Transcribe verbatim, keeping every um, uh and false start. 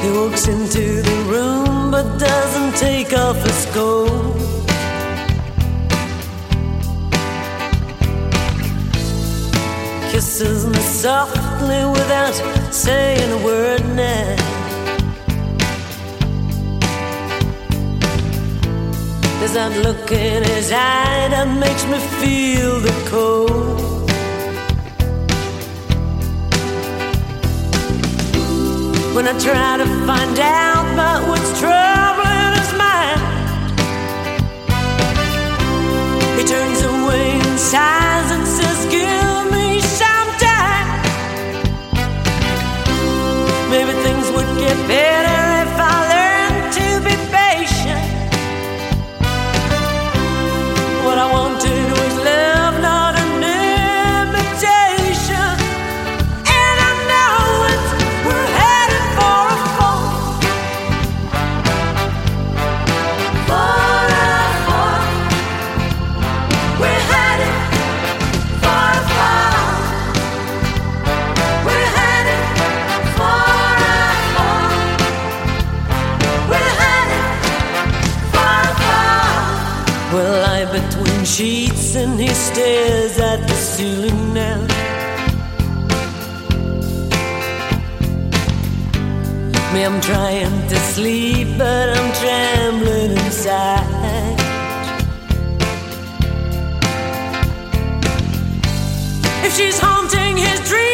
He walks into the room but doesn't take off his coat. Kisses me softly without saying a word now. There's that look in his eye that makes me feel the cold. When I try to find out about what's troubling his mind, he turns away and sighs and says, give me some time. Maybe things would get better if I learned to be patient. What I want to do is love, not an imitation. And I know it's, we're headed for a fall. For a fall. We're headed for a fall. We're headed for a fall. We're headed for a fall. We'll lie between sheets and he stares at the ceiling now. Me, I'm trying to sleep, but I'm trembling inside. If she's haunting his dreams,